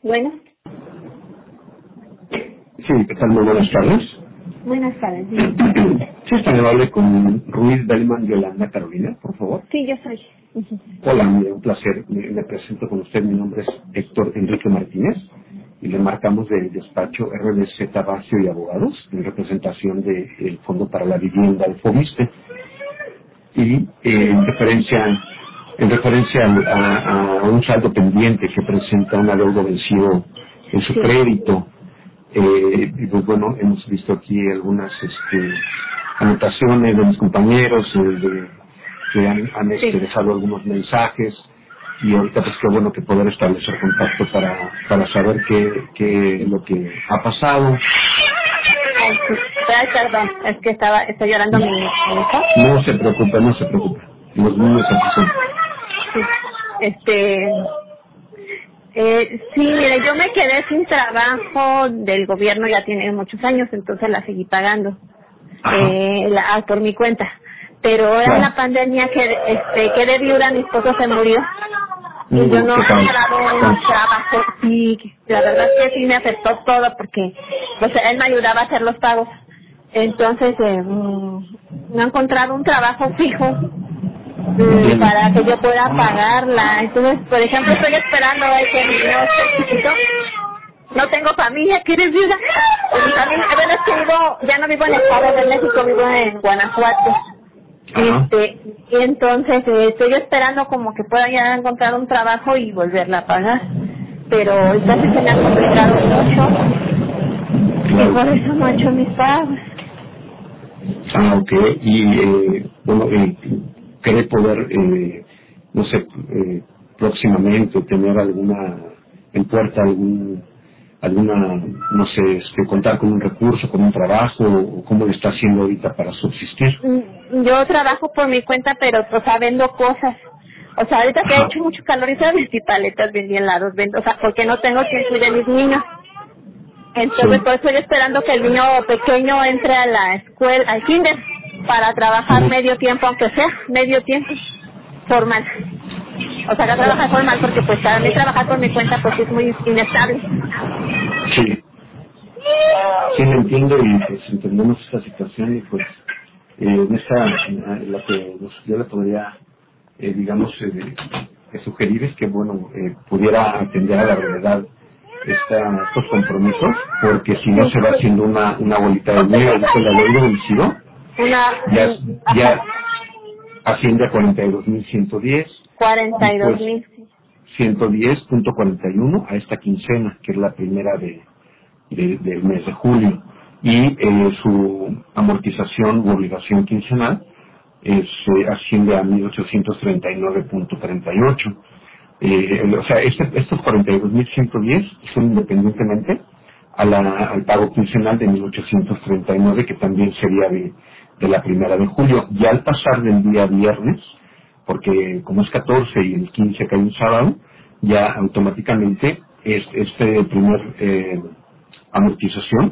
Bueno, Sí, ¿qué tal? Muy buenas tardes. buenas tardes. Sí, está amable con Ruiz Bellman Yolanda Carolina, por favor. Sí, yo soy. Hola, un placer. Me presento con usted. Mi nombre es Héctor Enrique Martínez y le marcamos del despacho RBZ Bacio y Abogados en representación del Fondo para la Vivienda de Fobiste. Y en referencia a un saldo pendiente que presenta un adeudo vencido en su Sí. crédito. Y pues bueno, hemos visto aquí algunas anotaciones de mis compañeros que han Sí. dejado algunos mensajes, y ahorita pues qué bueno que poder establecer contacto para saber qué es lo que ha pasado. Ay, sí. Ay, perdón, es que estoy llorando mi hijo. No se preocupe, los niños aquí son. Sí. Sí, mire, yo me quedé sin trabajo del gobierno, ya tiene muchos años, entonces la seguí pagando por mi cuenta. Pero ahora en la pandemia quedé viuda, mi esposo se murió y yo no he encontrado un trabajo. Sí, la verdad es que sí me afectó todo porque pues él me ayudaba a hacer los pagos. Entonces no he encontrado un trabajo fijo para que yo pueda pagarla. Entonces, por ejemplo, estoy esperando a que mi niño esté chiquito. No tengo familia, que eres viuda. Mi familia, bueno, es que ya no vivo en el Estado de México, vivo en Guanajuato. Y entonces estoy esperando como que pueda ya encontrar un trabajo y volverla a pagar. Pero entonces se me ha complicado mucho y por eso no he hecho mis pagos. Ok. Y ¿cree poder, no sé, próximamente tener en puerta no sé, contar con un recurso, con un trabajo, o cómo le está haciendo ahorita para subsistir? Yo trabajo por mi cuenta, pero vendo cosas. O sea, ahorita que ha hecho mucho calor y se vendí paletas, vendí helados, o sea, porque no tengo quien cuide mis niños. Entonces, por eso estoy esperando que el niño pequeño entre a la escuela, al kinder, para trabajar medio tiempo, aunque sea medio tiempo, formal. O sea, que trabajar formal porque pues para mí trabajar por mi cuenta pues es muy inestable. Sí, lo entiendo, y pues entendemos esta situación, y pues lo que yo le podría, sugerir es que, bueno, pudiera atender a la brevedad estos compromisos, porque si no se va haciendo una bolita de nieve. Ahorita el adeudo vencido ya asciende a 42.110. 42,000. 110.41 a esta quincena, que es la primera del mes de julio, y su amortización u obligación quincenal asciende a 1.839.38. O sea, estos 42.110 son independientemente al pago quincenal de 1.839, que también sería de la primera de julio. Ya al pasar del día viernes, porque como es 14 y el 15 cae un sábado, ya automáticamente este primer amortización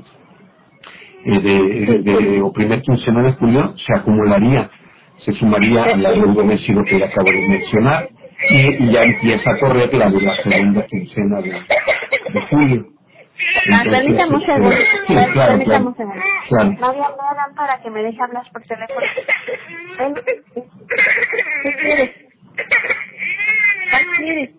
o primer quincena de julio se sumaría al adeudo vencido que le acabo de mencionar, y ya empieza a correr la de la segunda quincena de julio. Permítame un segundo. Sí, Permítame un segundo. Claro. No me dan para que me deje hablar por teléfono. Ven. ¿Qué quieres? ¿Qué quieres?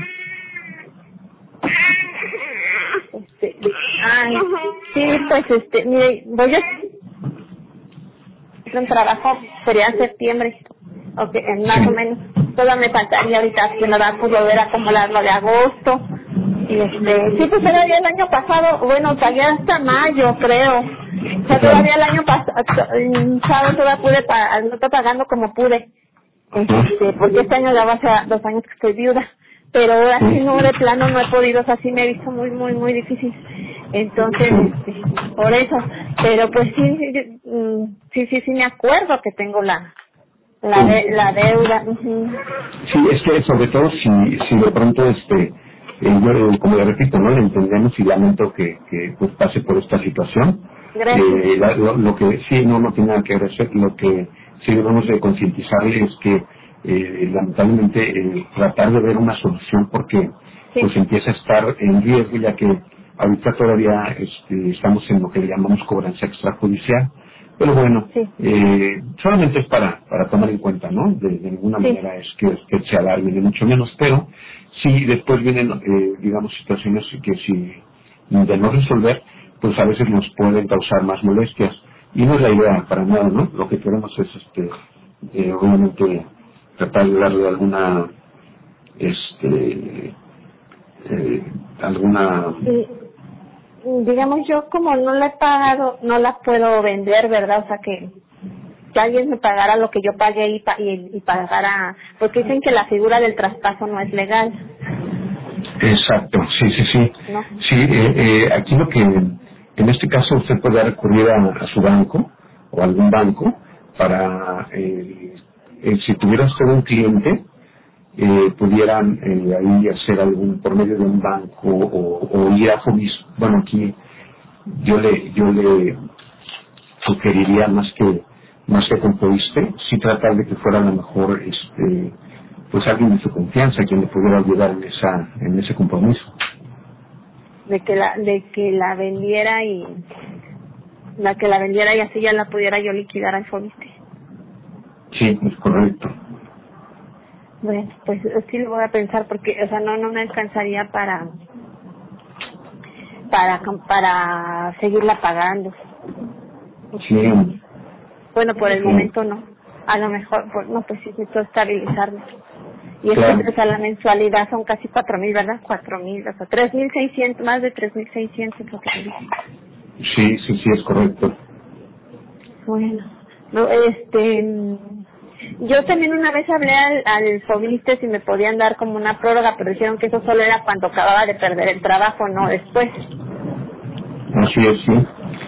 Sí, pues mire, voy a hacer un trabajo, sería en septiembre, más o menos. Todo me faltaría ahorita, que me va a volver a acumularlo de agosto. Y sí, pues todavía el año pasado, bueno, pagué hasta mayo, creo. O sea, todavía el año pasado todavía pude pagar, no estoy pagando como pude. Porque este año ya va a ser 2 años que estoy viuda. Pero ahora sí no, de plano no he podido, o sea, sí me he visto muy, muy, muy difícil. Entonces, por eso. Pero pues sí me acuerdo que tengo la deuda. Sí, es que sobre todo si de pronto yo, como le repito, no le entendemos, y lamento que pues pase por esta situación. Lo que sí no tiene nada que ver, lo que sí debemos de concientizarle es que lamentablemente tratar de ver una solución, porque Sí. pues empieza a estar en riesgo, ya que ahorita todavía estamos en lo que le llamamos cobranza extrajudicial. Pero bueno, Sí. solamente es para tomar en cuenta, ¿no? De ninguna Sí. manera es que se alarme, ni mucho menos, pero sí después vienen, digamos, situaciones que si de no resolver, pues a veces nos pueden causar más molestias. Y no es la idea para nada, ¿no? Lo que queremos es, obviamente, tratar de darle alguna, alguna... Digamos, yo como no la he pagado, no la puedo vender, ¿verdad? O sea, que alguien me pagara lo que yo pagué y pagara, porque dicen que la figura del traspaso no es legal. Exacto, sí. ¿No? Sí, aquí lo que, en este caso usted puede recurrir a su banco o a algún banco para, si tuviera usted un cliente, pudieran ahí hacer algún por medio de un banco o ir a Fobis. Bueno, aquí yo le sugeriría más que con Fobiste, sí tratar de que fuera a lo mejor pues alguien de su confianza quien le pudiera ayudar en ese compromiso. De que la vendiera y así ya la pudiera yo liquidar al Fobiste. Sí, es correcto. Bueno, pues sí lo voy a pensar porque, o sea, no me alcanzaría para seguirla pagando. Sí. Bueno, por el Sí. momento no. A lo mejor, no, pues sí, necesito estabilizarme. Y es Claro. que o sea, la mensualidad son casi 4,000, ¿verdad? 4,000, o sea, 3,600, más de 3,600 lo que me dicen. Sí, es correcto. Bueno, no, yo también una vez hablé al Fobiste si me podían dar como una prórroga, pero dijeron que eso solo era cuando acababa de perder el trabajo, no después. Así es, sí.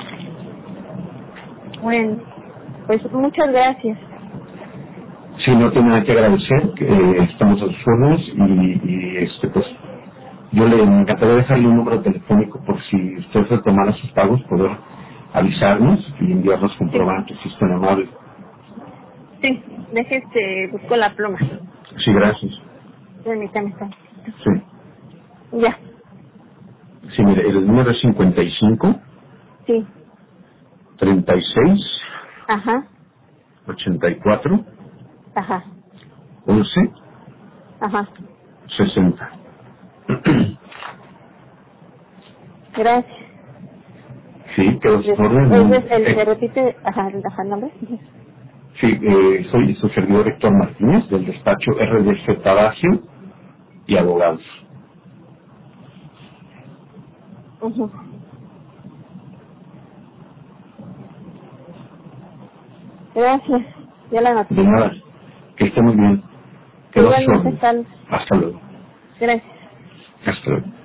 Bueno, pues muchas gracias. Sí, no tiene nada que agradecer, que estamos a sus órdenes y pues yo le encantaría dejarle un número telefónico por si usted retomara sus pagos, poder avisarnos y enviar los comprobantes, si es tan amable. Sí, busco la pluma. Sí, gracias. Permítame. Sí. Ya. Sí, mire, el número es 55 Sí. 36 Ajá. 84 Ajá. 11 Ajá. 60. Gracias. Sí, quedó su orden. ¿Se repite? Ajá, el nombre. Sí, soy su servidor Héctor Martínez, del despacho RDC Tabacio y Abogados. Uh-huh. Gracias. Ya la noté. De nada, que esté muy bien. Quedó a su orden. Igualmente, Hasta luego. Gracias. Hasta luego.